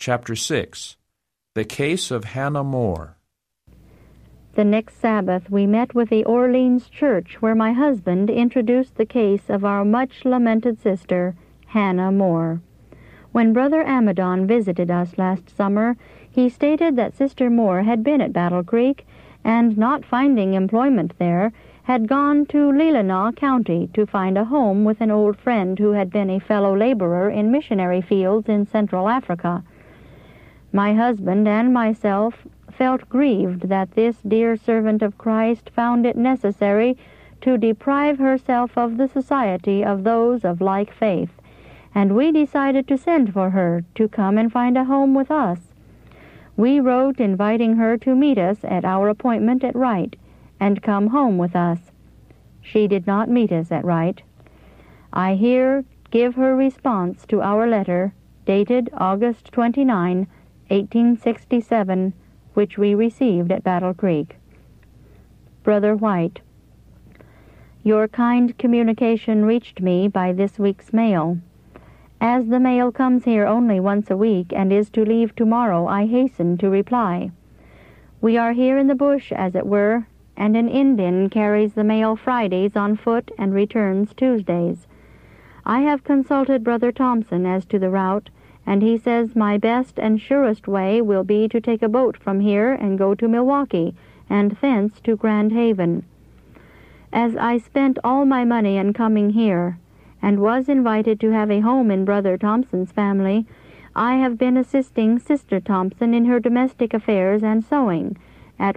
Chapter 6. The Case of Hannah More. The next Sabbath we met with the Orleans church, where my husband introduced the case of our much-lamented sister, Hannah More. When Brother Amadon visited us last summer, he stated that Sister More had been at Battle Creek, and not finding employment there, had gone to Leelanau County to find a home with an old friend who had been a fellow laborer in missionary fields in Central Africa. My husband and myself felt grieved that this dear servant of Christ found it necessary to deprive herself of the society of those of like faith, and we decided to send for her to come and find a home with us. We wrote inviting her to meet us at our appointment at Wright and come home with us. She did not meet us at Wright. I here give her response to our letter dated August 29, 1867, which we received at Battle Creek. Brother White, your kind communication reached me by this week's mail. As the mail comes here only once a week and is to leave tomorrow, I hasten to reply. We are here in the bush, as it were, and an Indian carries the mail Fridays on foot and returns Tuesdays. I have consulted Brother Thompson as to the route, and he says my best and surest way will be to take a boat from here and go to Milwaukee, and thence to Grand Haven. As I spent all my money in coming here, and was invited to have a home in Brother Thompson's family, I have been assisting Sister Thompson in her domestic affairs and sewing, at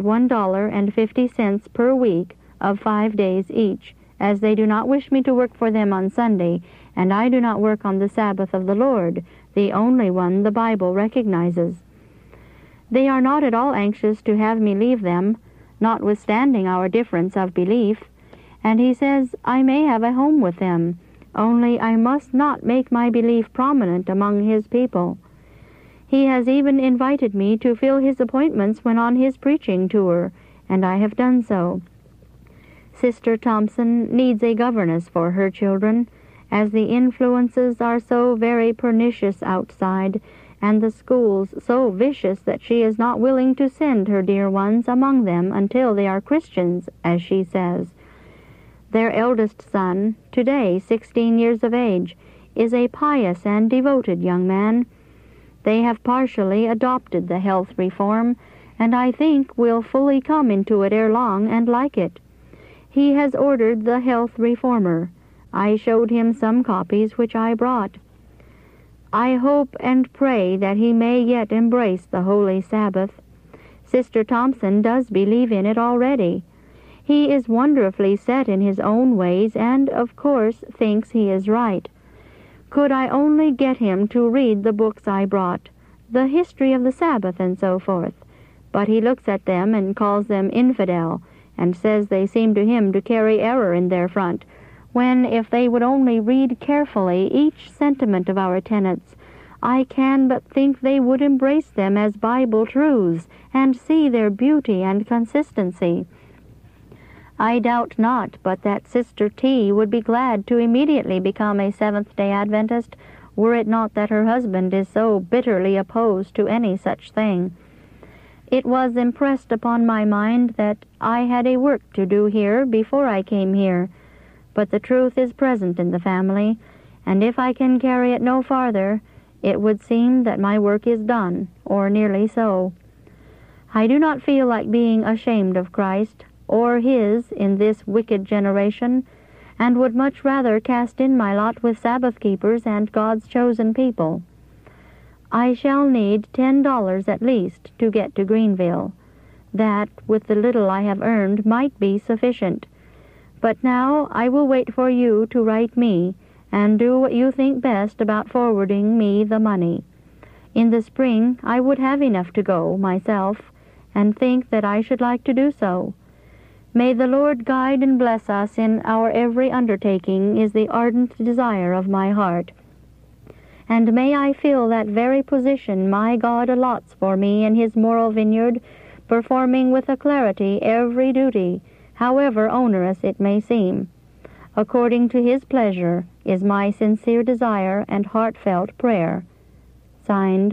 $1.50 per week of 5 days each, as they do not wish me to work for them on Sunday, and I do not work on the Sabbath of the Lord, the only one the Bible recognizes. They are not at all anxious to have me leave them, notwithstanding our difference of belief, and he says I may have a home with them, only I must not make my belief prominent among his people. He has even invited me to fill his appointments when on his preaching tour, and I have done so. Sister Thompson needs a governess for her children, as the influences are so very pernicious outside, and the schools so vicious that she is not willing to send her dear ones among them until they are Christians, as she says. Their eldest son, today 16 years of age, is a pious and devoted young man. They have partially adopted the health reform, and I think will fully come into it ere long and like it. He has ordered the Health Reformer. I showed him some copies which I brought. I hope and pray that he may yet embrace the Holy Sabbath. Sister Thompson does believe in it already. He is wonderfully set in his own ways and, of course, thinks he is right. Could I only get him to read the books I brought, the history of the Sabbath and so forth, but he looks at them and calls them infidel, and says they seem to him to carry error in their front, when if they would only read carefully each sentiment of our tenets, I can but think they would embrace them as Bible truths, and see their beauty and consistency. I doubt not but that Sister T. would be glad to immediately become a Seventh-day Adventist, were it not that her husband is so bitterly opposed to any such thing. It was impressed upon my mind that I had a work to do here before I came here, but the truth is present in the family, and if I can carry it no farther, it would seem that my work is done, or nearly so. I do not feel like being ashamed of Christ, or his in this wicked generation, and would much rather cast in my lot with Sabbath-keepers and God's chosen people. I shall need $10 at least to get to Greenville. That, with the little I have earned, might be sufficient. But now I will wait for you to write me, and do what you think best about forwarding me the money. In the spring I would have enough to go, myself, and think that I should like to do so. May the Lord guide and bless us in our every undertaking is the ardent desire of my heart. And may I fill that very position my God allots for me in his moral vineyard, performing with alacrity every duty, however onerous it may seem. According to his pleasure is my sincere desire and heartfelt prayer. Signed,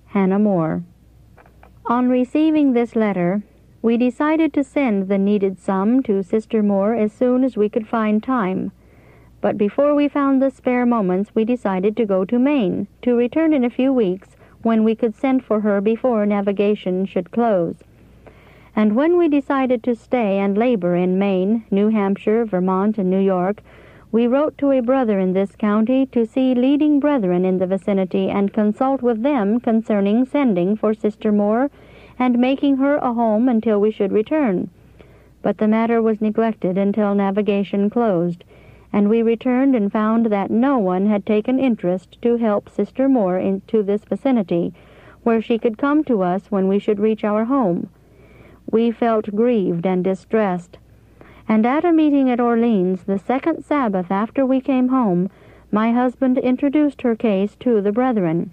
Hannah More. On receiving this letter, we decided to send the needed sum to Sister More as soon as we could find time. But before we found the spare moments, we decided to go to Maine, to return in a few weeks when we could send for her before navigation should close. And when we decided to stay and labor in Maine, New Hampshire, Vermont, and New York, we wrote to a brother in this county to see leading brethren in the vicinity and consult with them concerning sending for Sister More and making her a home until we should return. But the matter was neglected until navigation closed, and we returned and found that no one had taken interest to help Sister More into this vicinity, where she could come to us when we should reach our home. We felt grieved and distressed, and at a meeting at Orleans, the second Sabbath after we came home, my husband introduced her case to the brethren.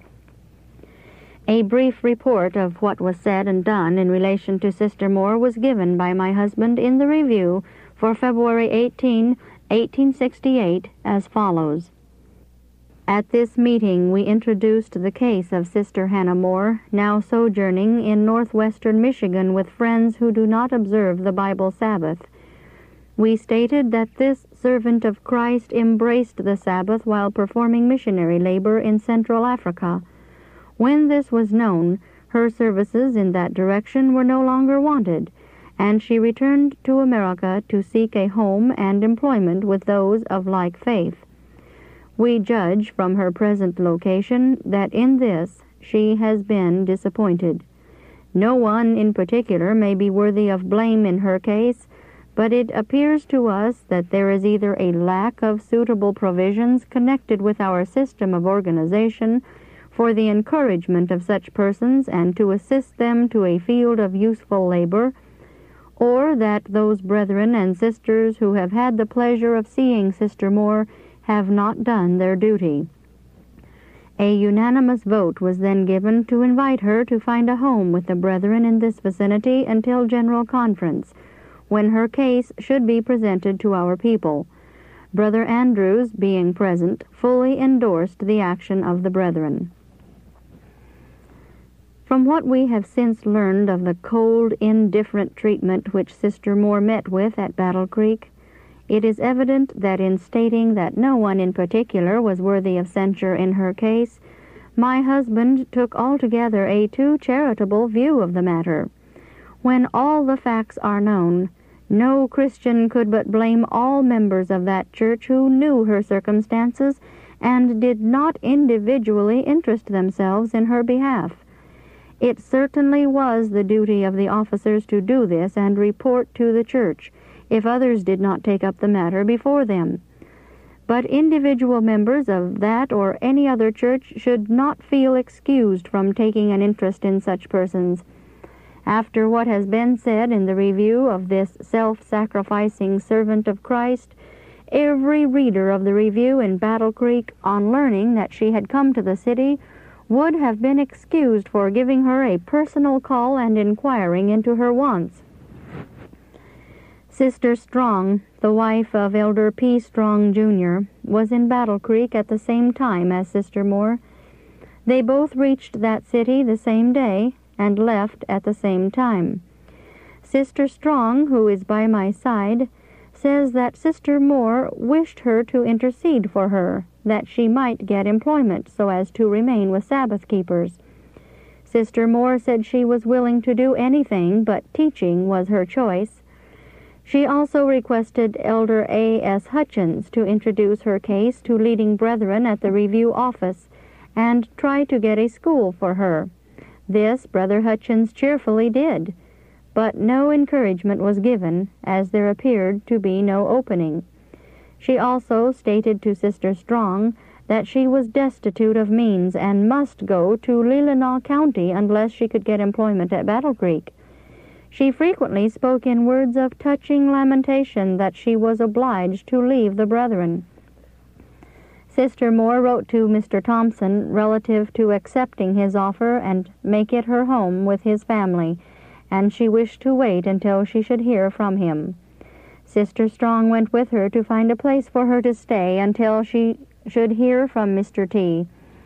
A brief report of what was said and done in relation to Sister More was given by my husband in the Review for February 18, 1868, as follows. At this meeting we introduced the case of Sister Hannah More, now sojourning in northwestern Michigan with friends who do not observe the Bible Sabbath. We stated that this servant of Christ embraced the Sabbath while performing missionary labor in Central Africa. When this was known, her services in that direction were no longer wanted, and she returned to America to seek a home and employment with those of like faith. We judge from her present location that in this she has been disappointed. No one in particular may be worthy of blame in her case, but it appears to us that there is either a lack of suitable provisions connected with our system of organization for the encouragement of such persons and to assist them to a field of useful labor, or that those brethren and sisters who have had the pleasure of seeing Sister More have not done their duty. A unanimous vote was then given to invite her to find a home with the brethren in this vicinity until General Conference, when her case should be presented to our people. Brother Andrews, being present, fully endorsed the action of the brethren. From what we have since learned of the cold, indifferent treatment which Sister More met with at Battle Creek, it is evident that in stating that no one in particular was worthy of censure in her case, my husband took altogether a too charitable view of the matter. When all the facts are known, no Christian could but blame all members of that church who knew her circumstances and did not individually interest themselves in her behalf. It certainly was the duty of the officers to do this and report to the church, if others did not take up the matter before them. But individual members of that or any other church should not feel excused from taking an interest in such persons. After what has been said in the review of this self-sacrificing servant of Christ, every reader of the review in Battle Creek, on learning that she had come to the city, would have been excused for giving her a personal call and inquiring into her wants. Sister Strong, the wife of Elder P. Strong, Jr., was in Battle Creek at the same time as Sister More. They both reached that city the same day and left at the same time. Sister Strong, who is by my side, says that Sister More wished her to intercede for her, that she might get employment so as to remain with Sabbath keepers. Sister More said she was willing to do anything, but teaching was her choice. She also requested Elder A.S. Hutchins to introduce her case to leading brethren at the review office and try to get a school for her. This Brother Hutchins cheerfully did, but no encouragement was given, as there appeared to be no opening. She also stated to Sister Strong that she was destitute of means and must go to Leelanau County unless she could get employment at Battle Creek. She frequently spoke in words of touching lamentation that she was obliged to leave the brethren. Sister More wrote to Mr. Thompson relative to accepting his offer and make it her home with his family, and she wished to wait until she should hear from him. Sister Strong went with her to find a place for her to stay until she should hear from Mr. T.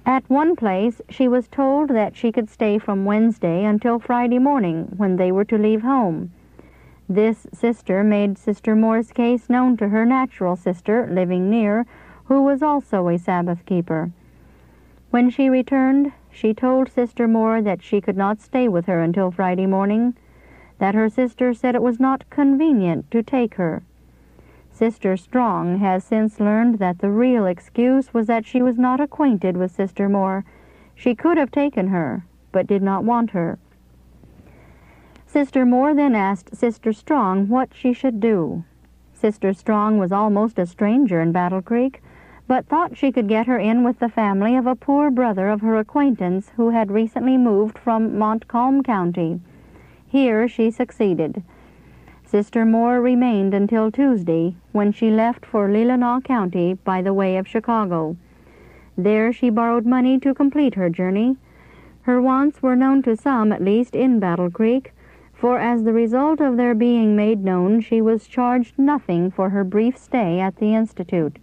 At one place she was told that she could stay from Wednesday until Friday morning, when they were to leave home. This sister made Sister Moore's case known to her natural sister, living near, who was also a Sabbath keeper. When she returned, she told Sister Moore that she could not stay with her until Friday morning, that her sister said it was not convenient to take her. Sister Strong has since learned that the real excuse was that she was not acquainted with Sister Moore. She could have taken her, but did not want her. Sister Moore then asked Sister Strong what she should do. Sister Strong was almost a stranger in Battle Creek, but thought she could get her in with the family of a poor brother of her acquaintance who had recently moved from Montcalm County. Here she succeeded. Sister Moore remained until Tuesday, when she left for Leelanau County by the way of Chicago. There she borrowed money to complete her journey. Her wants were known to some, at least, in Battle Creek, for as the result of their being made known, she was charged nothing for her brief stay at the Institute.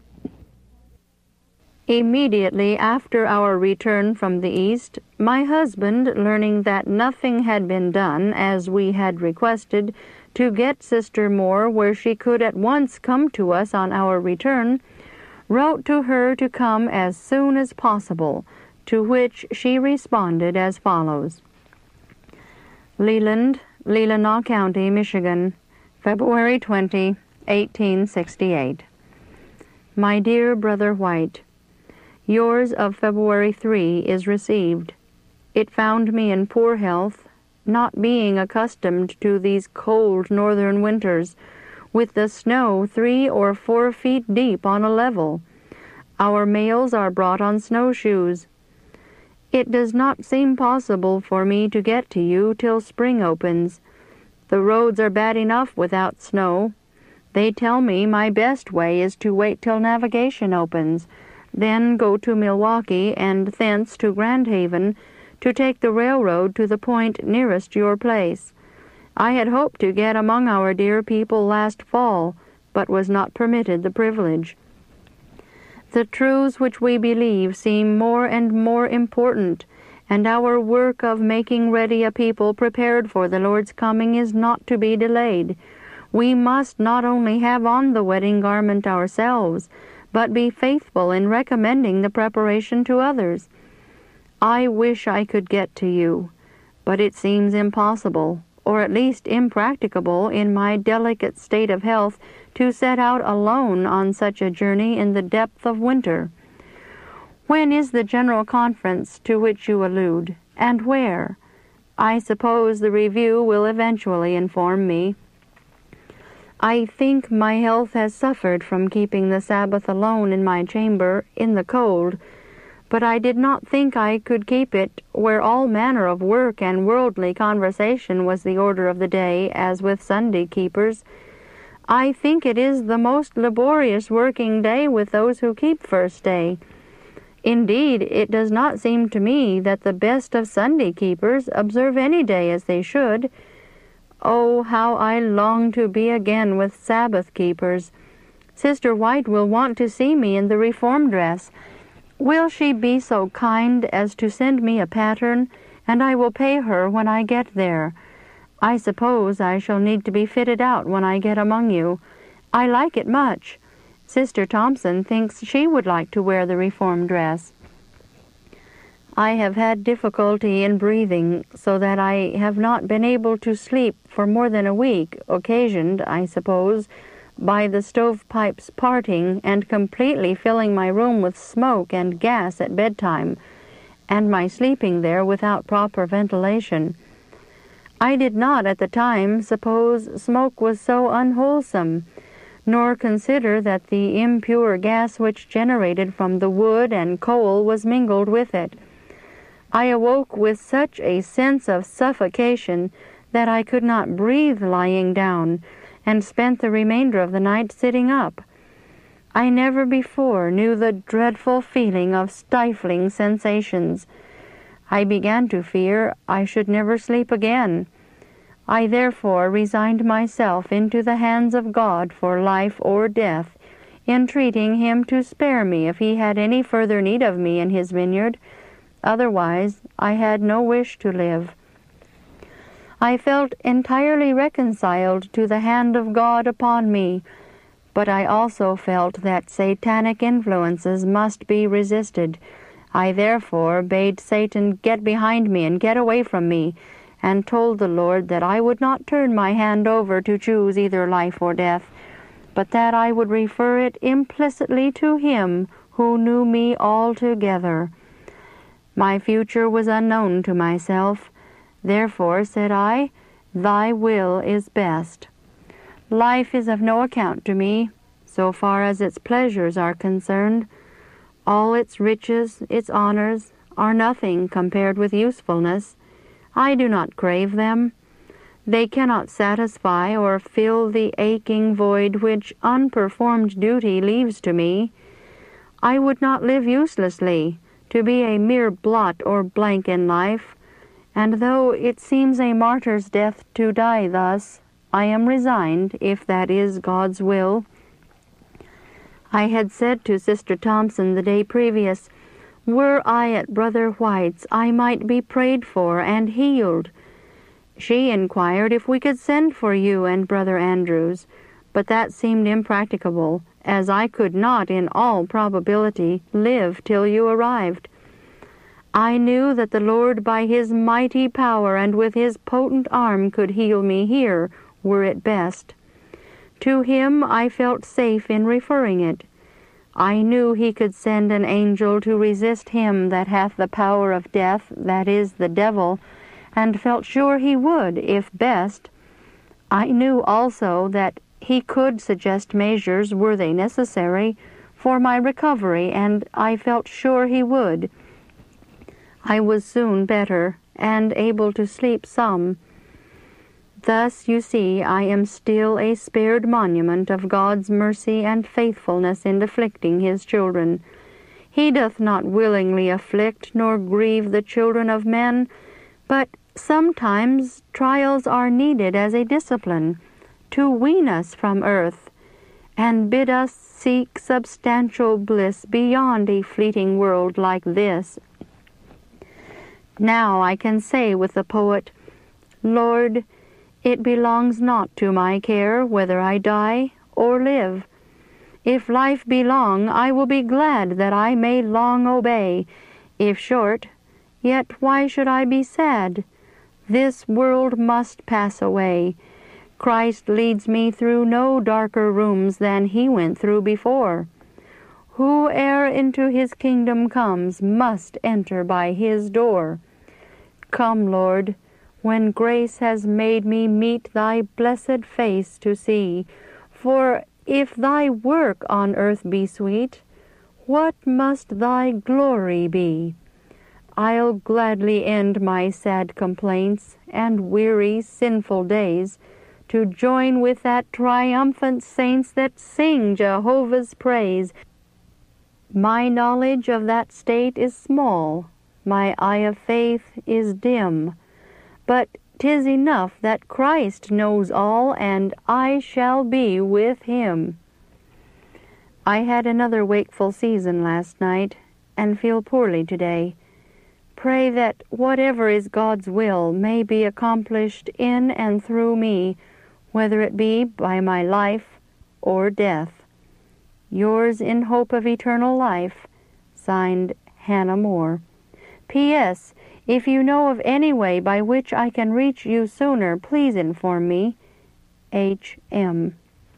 Immediately after our return from the East, my husband, learning that nothing had been done, as we had requested, to get Sister Moore where she could at once come to us on our return, wrote to her to come as soon as possible, to which she responded as follows. Leland, Leelanau County, Michigan, February 20, 1868. My dear Brother White, yours of February 3 is received. It found me in poor health, not being accustomed to these cold northern winters, with the snow 3 or 4 feet deep on a level. Our mails are brought on snowshoes. It does not seem possible for me to get to you till spring opens. The roads are bad enough without snow. They tell me my best way is to wait till navigation opens, then go to Milwaukee and thence to Grand Haven, to take the railroad to the point nearest your place. I had hoped to get among our dear people last fall, but was not permitted the privilege. The truths which we believe seem more and more important, and our work of making ready a people prepared for the Lord's coming is not to be delayed. We must not only have on the wedding garment ourselves, but be faithful in recommending the preparation to others. I wish I could get to you, but it seems impossible, or at least impracticable in my delicate state of health, to set out alone on such a journey in the depth of winter. When is the general conference to which you allude, and where? I suppose the review will eventually inform me. I think my health has suffered from keeping the Sabbath alone in my chamber, in the cold, but I did not think I could keep it where all manner of work and worldly conversation was the order of the day, as with Sunday keepers. I think it is the most laborious working day with those who keep first day. Indeed, it does not seem to me that the best of Sunday keepers observe any day as they should. Oh, how I long to be again with Sabbath keepers. Sister White will want to see me in the reform dress. Will she be so kind as to send me a pattern, and I will pay her when I get there. I suppose I shall need to be fitted out when I get among you. I like it much. Sister Thompson thinks she would like to wear the reform dress. I have had difficulty in breathing, so that I have not been able to sleep for more than a week, occasioned, I suppose, by the stovepipes parting and completely filling my room with smoke and gas at bedtime, and my sleeping there without proper ventilation. I did not at the time suppose smoke was so unwholesome, nor consider that the impure gas which generated from the wood and coal was mingled with it. I awoke with such a sense of suffocation that I could not breathe lying down, and spent the remainder of the night sitting up. I never before knew the dreadful feeling of stifling sensations. I began to fear I should never sleep again. I therefore resigned myself into the hands of God for life or death, entreating him to spare me if he had any further need of me in his vineyard. Otherwise, I had no wish to live. I felt entirely reconciled to the hand of God upon me, but I also felt that satanic influences must be resisted. I therefore bade Satan get behind me and get away from me, and told the Lord that I would not turn my hand over to choose either life or death, but that I would refer it implicitly to Him who knew me altogether. My future was unknown to myself. Therefore, said I, Thy will is best. Life is of no account to me, so far as its pleasures are concerned. All its riches, its honors, are nothing compared with usefulness. I do not crave them. They cannot satisfy or fill the aching void which unperformed duty leaves to me. I would not live uselessly, to be a mere blot or blank in life, and though it seems a martyr's death to die thus, I am resigned, if that is God's will. I had said to Sister Thompson the day previous, were I at Brother White's, I might be prayed for and healed. She inquired if we could send for you and Brother Andrews, but that seemed impracticable, as I could not, in all probability, live till you arrived. I knew that the Lord by His mighty power and with His potent arm could heal me here, were it best. To Him I felt safe in referring it. I knew He could send an angel to resist him that hath the power of death, that is, the devil, and felt sure He would, if best. I knew also that He could suggest measures, were they necessary, for my recovery, and I felt sure He would. I was soon better, and able to sleep some. Thus, you see, I am still a spared monument of God's mercy and faithfulness in afflicting His children. He doth not willingly afflict nor grieve the children of men, but sometimes trials are needed as a discipline, to wean us from earth, and bid us seek substantial bliss beyond a fleeting world like this. Now I can say with the poet, Lord, it belongs not to my care whether I die or live. If life be long, I will be glad that I may long obey. If short, yet why should I be sad? This world must pass away. Christ leads me through no darker rooms than He went through before. Whoe'er into His kingdom comes must enter by His door. Come, Lord, when grace has made me meet Thy blessed face to see. For if Thy work on earth be sweet, what must Thy glory be? I'll gladly end my sad complaints and weary sinful days, to join with that triumphant saints that sing Jehovah's praise. My knowledge of that state is small, my eye of faith is dim, but 'tis enough that Christ knows all, and I shall be with Him. I had another wakeful season last night, and feel poorly today. Pray that whatever is God's will may be accomplished in and through me, whether it be by my life or death. Yours in hope of eternal life, signed Hannah More. P.S. If you know of any way by which I can reach you sooner, please inform me. H.M.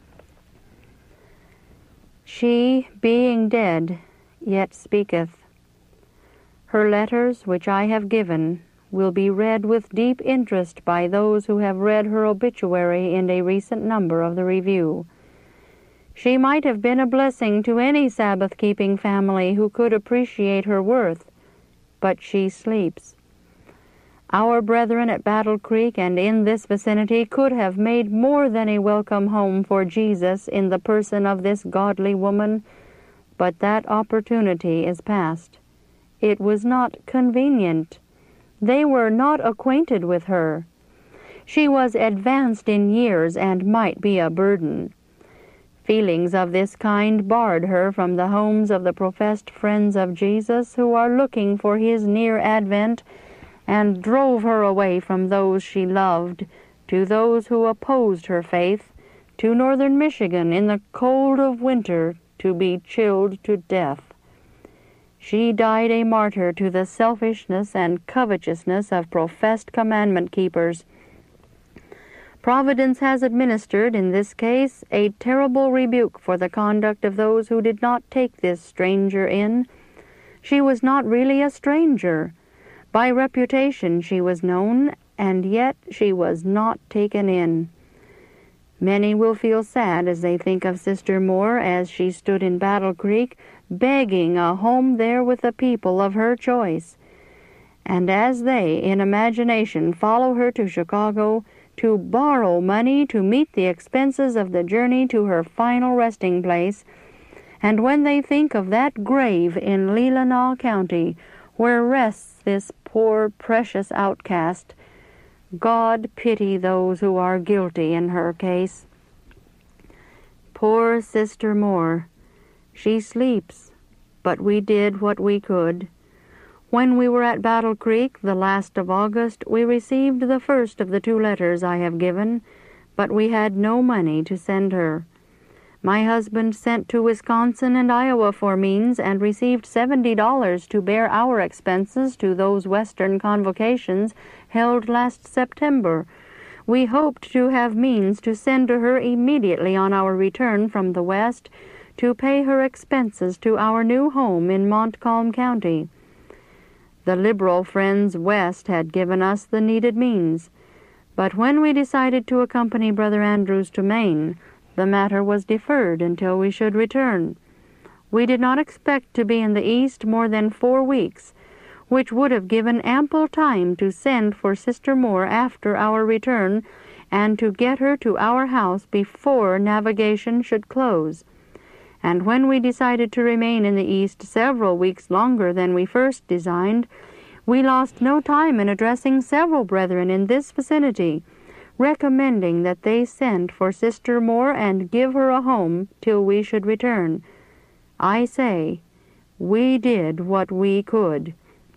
She, being dead, yet speaketh. Her letters, which I have given, will be read with deep interest by those who have read her obituary in a recent number of the Review. She might have been a blessing to any Sabbath-keeping family who could appreciate her worth, but she sleeps. Our brethren at Battle Creek and in this vicinity could have made more than a welcome home for Jesus in the person of this godly woman, but that opportunity is past. It was not convenient. They were not acquainted with her. She was advanced in years and might be a burden. Feelings of this kind barred her from the homes of the professed friends of Jesus who are looking for his near advent, and drove her away from those she loved to those who opposed her faith, to northern Michigan in the cold of winter to be chilled to death. She died a martyr to the selfishness and covetousness of professed commandment keepers. Providence has administered, in this case, a terrible rebuke for the conduct of those who did not take this stranger in. She was not really a stranger. By reputation she was known, and yet she was not taken in. Many will feel sad as they think of Sister Moore as she stood in Battle Creek, begging a home there with the people of her choice. And as they, in imagination, follow her to Chicago, to borrow money to meet the expenses of the journey to her final resting place, and when they think of that grave in Leelanau County where rests this poor, precious outcast, God pity those who are guilty in her case. Poor Sister Moore, she sleeps, but we did what we could. When we were at Battle Creek the last of August, we received the first of the 2 letters I have given, but we had no money to send her. My husband sent to Wisconsin and Iowa for means and received $70 to bear our expenses to those Western convocations held last September. We hoped to have means to send to her immediately on our return from the West to pay her expenses to our new home in Montcalm County. The Liberal Friends West had given us the needed means, but when we decided to accompany Brother Andrews to Maine, the matter was deferred until we should return. We did not expect to be in the East more than 4 weeks, which would have given ample time to send for Sister Moore after our return and to get her to our house before navigation should close. And when we decided to remain in the East several weeks longer than we first designed, we lost no time in addressing several brethren in this vicinity, recommending that they send for Sister Moore and give her a home till we should return. I say, we did what we could.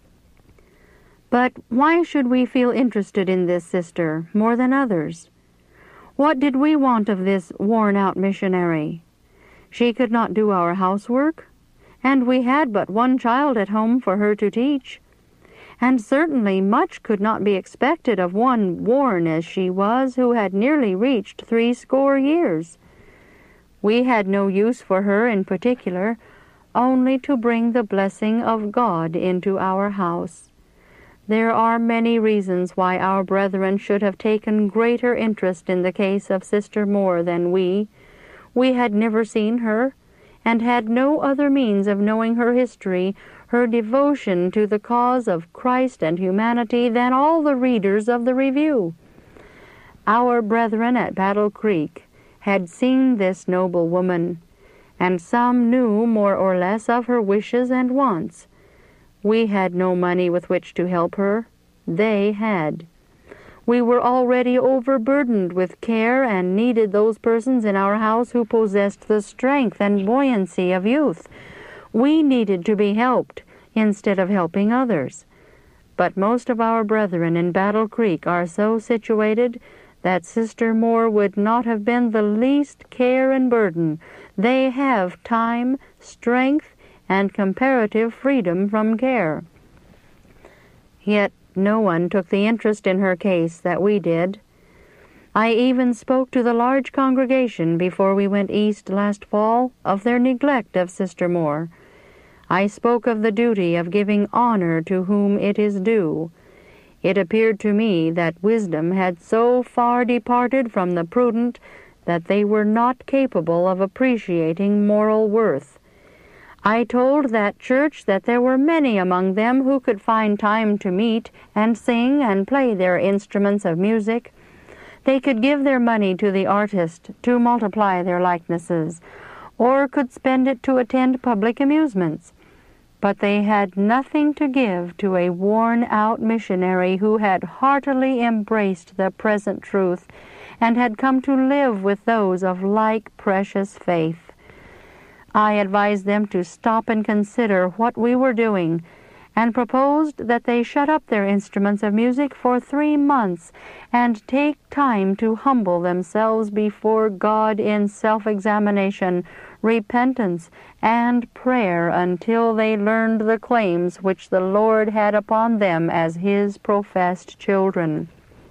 But why should we feel interested in this sister more than others? What did we want of this worn-out missionary? She could not do our housework, and we had but 1 child at home for her to teach. And certainly much could not be expected of one worn as she was, who had nearly reached 60 years. We had no use for her in particular, only to bring the blessing of God into our house. There are many reasons why our brethren should have taken greater interest in the case of Sister Moore than we. We had never seen her, and had no other means of knowing her history, her devotion to the cause of Christ and humanity, than all the readers of the Review. Our brethren at Battle Creek had seen this noble woman, and some knew more or less of her wishes and wants. We had no money with which to help her. They had. We were already overburdened with care and needed those persons in our house who possessed the strength and buoyancy of youth. We needed to be helped instead of helping others. But most of our brethren in Battle Creek are so situated that Sister Moore would not have been the least care and burden. They have time, strength, and comparative freedom from care. Yet no one took the interest in her case that we did. I even spoke to the large congregation before we went East last fall of their neglect of Sister Moore. I spoke of the duty of giving honor to whom it is due. It appeared to me that wisdom had so far departed from the prudent that they were not capable of appreciating moral worth. I told that church that there were many among them who could find time to meet and sing and play their instruments of music. They could give their money to the artist to multiply their likenesses, or could spend it to attend public amusements. But they had nothing to give to a worn-out missionary who had heartily embraced the present truth and had come to live with those of like precious faith. I advised them to stop and consider what we were doing, and proposed that they shut up their instruments of music for 3 months and take time to humble themselves before God in self-examination, repentance, and prayer until they learned the claims which the Lord had upon them as His professed children.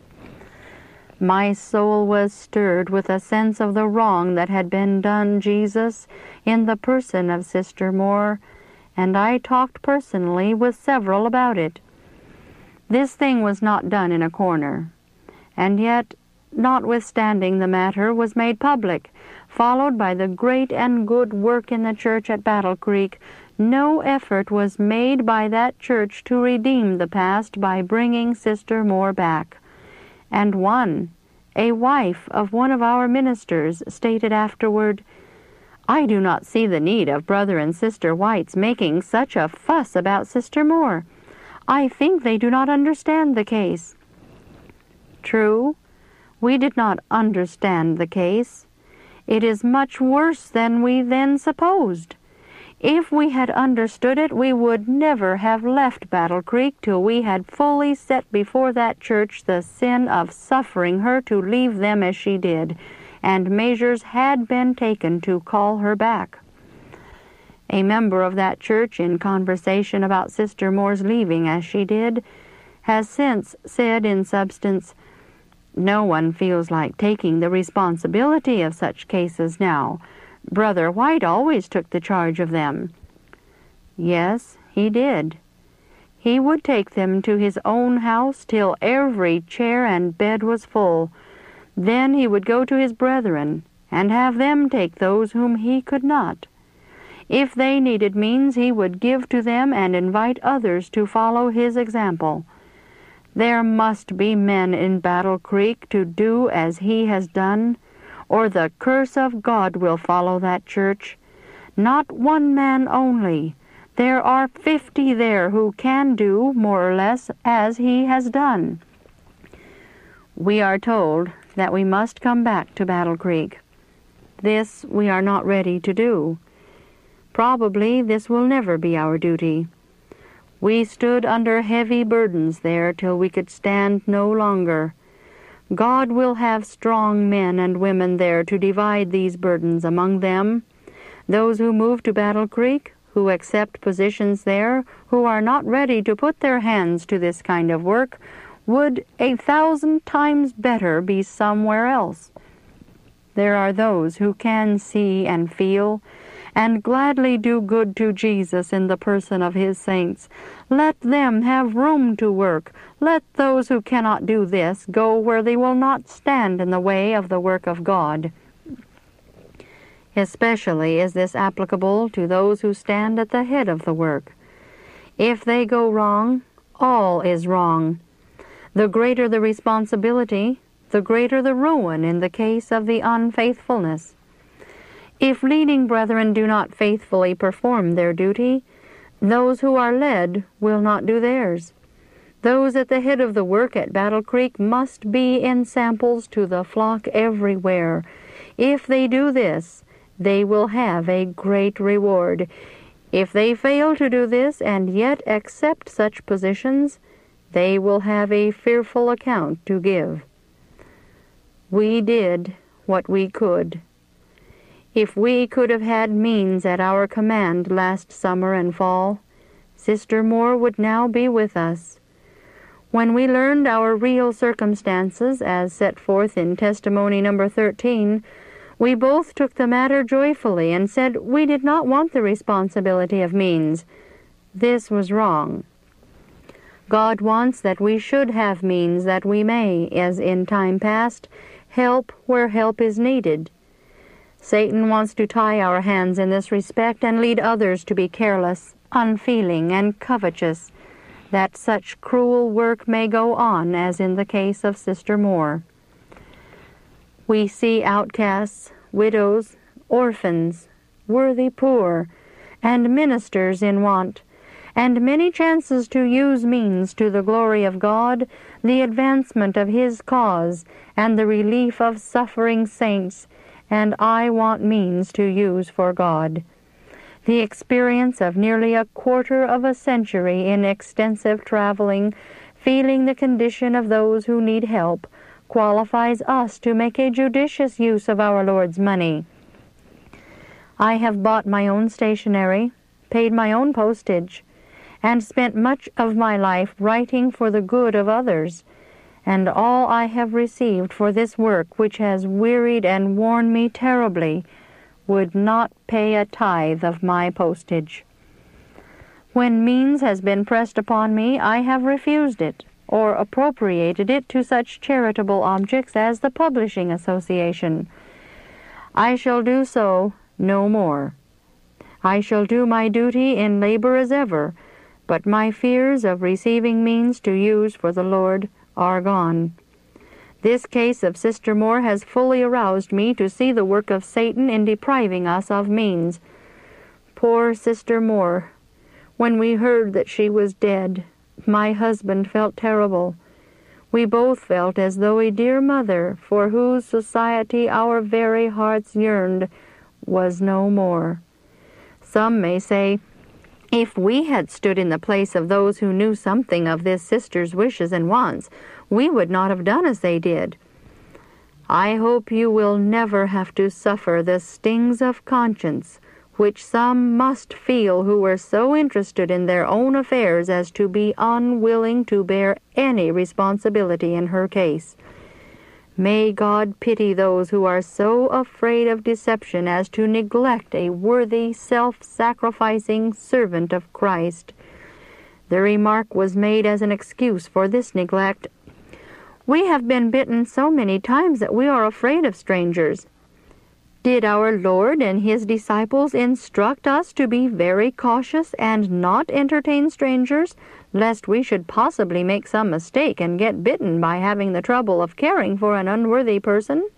My soul was stirred with a sense of the wrong that had been done Jesus in the person of Sister Moore, and I talked personally with several about it. This thing was not done in a corner, and yet, notwithstanding the matter was made public, followed by the great and good work in the church at Battle Creek, no effort was made by that church to redeem the past by bringing Sister Moore back. And one, a wife of one of our ministers, stated afterward, "I do not see the need of Brother and Sister White's making such a fuss about Sister Moore. I think they do not understand the case." True, we did not understand the case. It is much worse than we then supposed. If we had understood it, we would never have left Battle Creek till we had fully set before that church the sin of suffering her to leave them as she did, and measures had been taken to call her back. A member of that church, in conversation about Sister Moore's leaving as she did, has since said in substance, "No one feels like taking the responsibility of such cases now. Brother White always took the charge of them." Yes, he did. He would take them to his own house till every chair and bed was full. Then he would go to his brethren, and have them take those whom he could not. If they needed means, he would give to them and invite others to follow his example. There must be men in Battle Creek to do as he has done, or the curse of God will follow that church. Not one man only. There are 50 there who can do, more or less, as he has done. We are told that we must come back to Battle Creek. This we are not ready to do. Probably this will never be our duty. We stood under heavy burdens there till we could stand no longer. God will have strong men and women there to divide these burdens among them. Those who move to Battle Creek, who accept positions there, who are not ready to put their hands to this kind of work, would 1,000 times better be somewhere else. There are those who can see and feel, and gladly do good to Jesus in the person of His saints. Let them have room to work. Let those who cannot do this go where they will not stand in the way of the work of God. Especially is this applicable to those who stand at the head of the work. If they go wrong, all is wrong. The greater the responsibility, the greater the ruin in the case of the unfaithfulness. If leading brethren do not faithfully perform their duty, those who are led will not do theirs. Those at the head of the work at Battle Creek must be ensamples to the flock everywhere. If they do this, they will have a great reward. If they fail to do this and yet accept such positions, they will have a fearful account to give. We did what we could. If we could have had means at our command last summer and fall, Sister Moore would now be with us. When we learned our real circumstances, as set forth in testimony number 13, we both took the matter joyfully and said we did not want the responsibility of means. This was wrong. God wants that we should have means that we may, as in time past, help where help is needed. Satan wants to tie our hands in this respect and lead others to be careless, unfeeling, and covetous, that such cruel work may go on as in the case of Sister Moore. We see outcasts, widows, orphans, worthy poor, and ministers in want, and many chances to use means to the glory of God, the advancement of His cause, and the relief of suffering saints, and I want means to use for God. The experience of nearly a quarter of a century in extensive traveling, feeling the condition of those who need help, qualifies us to make a judicious use of our Lord's money. I have bought my own stationery, paid my own postage, and spent much of my life writing for the good of others, and all I have received for this work, which has wearied and worn me terribly, would not pay a tithe of my postage. When means has been pressed upon me, I have refused it, or appropriated it to such charitable objects as the Publishing Association. I shall do so no more. I shall do my duty in labor as ever, but my fears of receiving means to use for the Lord are gone. This case of Sister Moore has fully aroused me to see the work of Satan in depriving us of means. Poor Sister Moore! When we heard that she was dead, my husband felt terrible. We both felt as though a dear mother, for whose society our very hearts yearned, was no more. Some may say, if we had stood in the place of those who knew something of this sister's wishes and wants, we would not have done as they did. I hope you will never have to suffer the stings of conscience which some must feel who were so interested in their own affairs as to be unwilling to bear any responsibility in her case. May God pity those who are so afraid of deception as to neglect a worthy, self-sacrificing servant of Christ. The remark was made as an excuse for this neglect. We have been bitten so many times that we are afraid of strangers. Did our Lord and His disciples instruct us to be very cautious and not entertain strangers, lest we should possibly make some mistake and get bitten by having the trouble of caring for an unworthy person?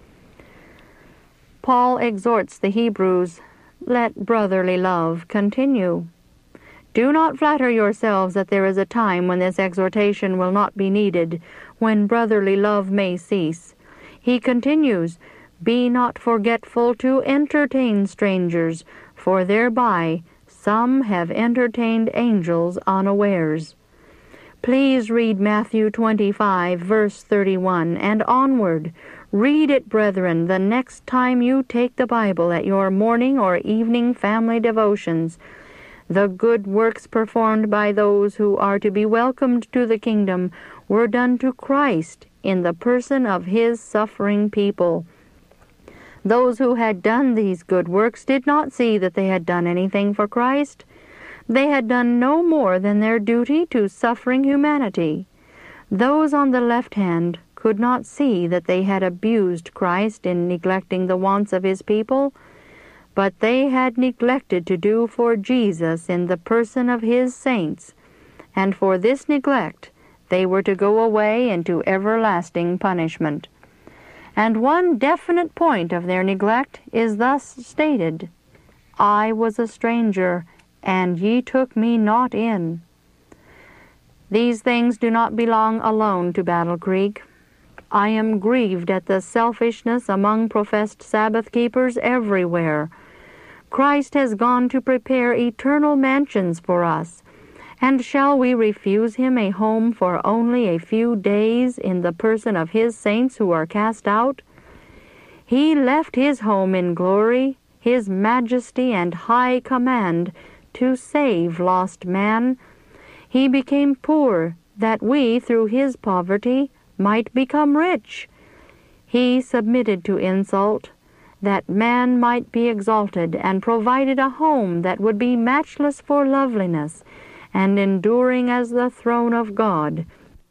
Paul exhorts the Hebrews, "Let brotherly love continue." Do not flatter yourselves that there is a time when this exhortation will not be needed, when brotherly love may cease. He continues, "Be not forgetful to entertain strangers, for thereby some have entertained angels unawares." Please read Matthew 25, verse 31, and onward. Read it, brethren, the next time you take the Bible at your morning or evening family devotions. The good works performed by those who are to be welcomed to the kingdom were done to Christ in the person of His suffering people. Those who had done these good works did not see that they had done anything for Christ. They had done no more than their duty to suffering humanity. Those on the left hand could not see that they had abused Christ in neglecting the wants of His people, but they had neglected to do for Jesus in the person of His saints, and for this neglect they were to go away into everlasting punishment. And one definite point of their neglect is thus stated, "I was a stranger, and ye took me not in." These things do not belong alone to Battle Creek. I am grieved at the selfishness among professed Sabbath keepers everywhere. Christ has gone to prepare eternal mansions for us, and shall we refuse Him a home for only a few days in the person of His saints who are cast out? He left His home in glory, His majesty and high command, to save lost man. He became poor, that we, through His poverty, might become rich. He submitted to insult, that man might be exalted, and provided a home that would be matchless for loveliness, and enduring as the throne of God.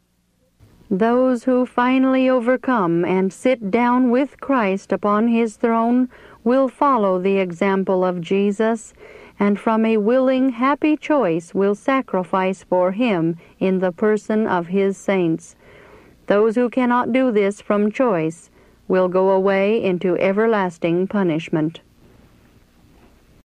Those who finally overcome and sit down with Christ upon His throne will follow the example of Jesus, and from a willing, happy choice will sacrifice for Him in the person of His saints. Those who cannot do this from choice will go away into everlasting punishment.